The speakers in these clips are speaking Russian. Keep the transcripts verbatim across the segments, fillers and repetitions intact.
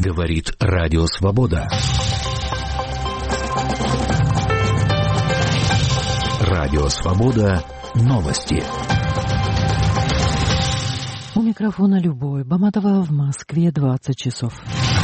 Говорит Радио Свобода. Радио Свобода. Новости. У микрофона Любовь Баматова, в Москве двадцать часов.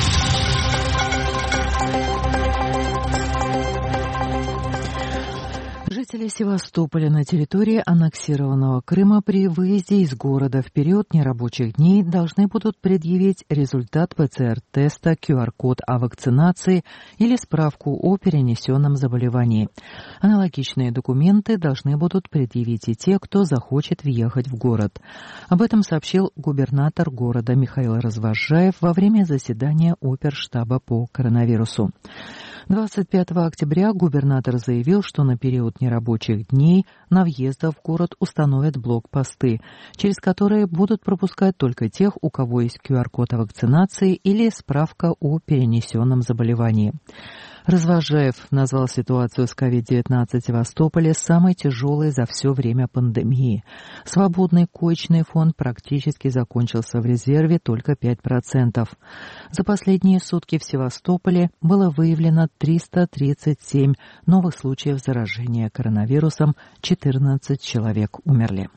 Жители Севастополя на территории аннексированного Крыма при выезде из города в период нерабочих дней должны будут предъявить результат ПЦР-теста, ку ар-код о вакцинации или справку о перенесенном заболевании. Аналогичные документы должны будут предъявить и те, кто захочет въехать в город. Об этом сообщил губернатор города Михаил Развозжаев во время заседания оперштаба по коронавирусу. двадцать пятого октября губернатор заявил, что на период нерабочих дней на въездах в город установят блокпосты, через которые будут пропускать только тех, у кого есть ку ар-код о вакцинации или справка о перенесенном заболевании. Развозжаев назвал ситуацию с ковид девятнадцать в Севастополе самой тяжелой за все время пандемии. Свободный коечный фонд практически закончился в резерве только пять процентов. За последние сутки в Севастополе было выявлено триста тридцать семь новых случаев заражения коронавирусом, четырнадцать человек умерли.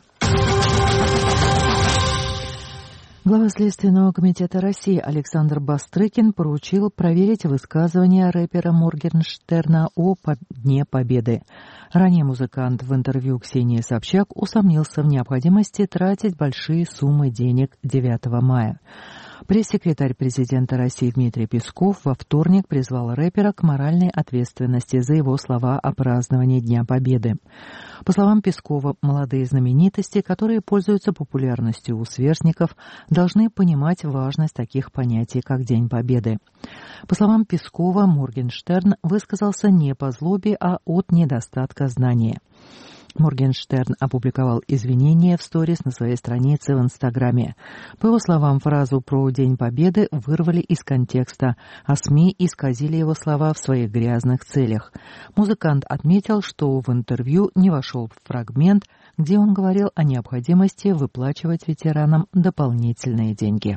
Глава Следственного комитета России Александр Бастрыкин поручил проверить высказывания рэпера Моргенштерна о Дне Победы. Ранее музыкант в интервью Ксении Собчак усомнился в необходимости тратить большие суммы денег девятого мая. Пресс-секретарь президента России Дмитрий Песков во вторник призвал рэпера к моральной ответственности за его слова о праздновании Дня Победы. По словам Пескова, молодые знаменитости, которые пользуются популярностью у сверстников, должны понимать важность таких понятий, как День Победы. По словам Пескова, Моргенштерн высказался не по злобе, а от недостатка знания. Моргенштерн опубликовал извинения в сторис на своей странице в Инстаграме. По его словам, фразу про День Победы вырвали из контекста, а СМИ исказили его слова в своих грязных целях. Музыкант отметил, что в интервью не вошел фрагмент, где он говорил о необходимости выплачивать ветеранам дополнительные деньги.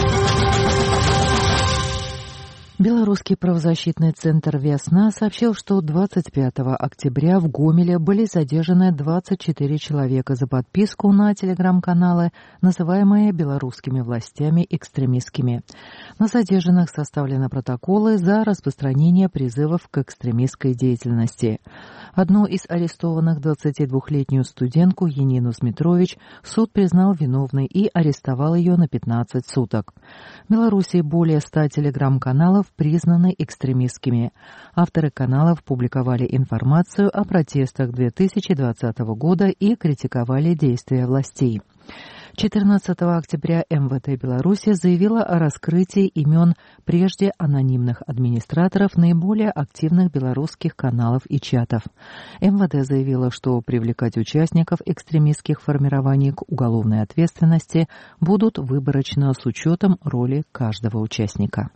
Белорусский правозащитный центр «Весна» сообщил, что двадцать пятого октября в Гомеле были задержаны двадцать четыре человека за подписку на телеграм-каналы, называемые белорусскими властями экстремистскими. На задержанных составлены протоколы за распространение призывов к экстремистской деятельности. Одну из арестованных двадцатидвухлетнюю студентку Янину Смитрович суд признал виновной и арестовал ее на пятнадцать суток. В Беларуси более ста телеграм-каналов признаны экстремистскими. Авторы каналов публиковали информацию о протестах две тысячи двадцатого года и критиковали действия властей. четырнадцатого октября эм вэ тэ Беларуси заявила о раскрытии имен прежде анонимных администраторов наиболее активных белорусских каналов и чатов. эм вэ тэ заявила, что привлекать участников экстремистских формирований к уголовной ответственности будут выборочно с учетом роли каждого участника.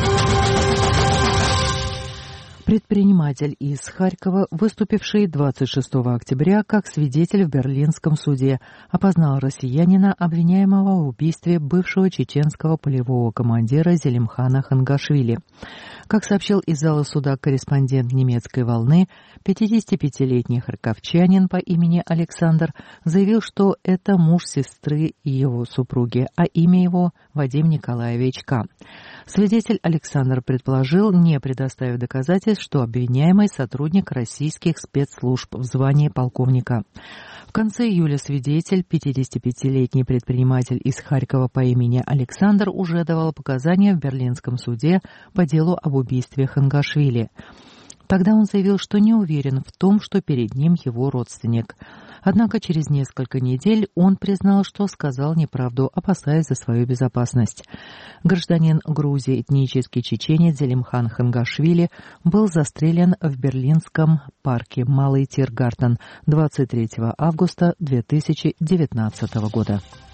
Предприниматель из Харькова, выступивший двадцать шестого октября как свидетель в Берлинском суде, опознал россиянина, обвиняемого в убийстве бывшего чеченского полевого командира Зелимхана Хангашвили. Как сообщил из зала суда корреспондент немецкой волны, пятидесятипятилетний харьковчанин по имени Александр заявил, что это муж сестры и его супруги, а имя его Вадим Николаевич К. Свидетель Александр предположил, не предоставив доказательств, что обвиняемый сотрудник российских спецслужб в звании полковника. В конце июля свидетель, пятидесятипятилетний предприниматель из Харькова по имени Александр, уже давал показания в Берлинском суде по делу об убийстве Хангашвили. Тогда он заявил, что не уверен в том, что перед ним его родственник. Однако через несколько недель он признал, что сказал неправду, опасаясь за свою безопасность. Гражданин Грузии, этнический чеченец Зелимхан Хангашвили, был застрелен в берлинском парке Малый Тиргартен двадцать третьего августа две тысячи девятнадцатого года.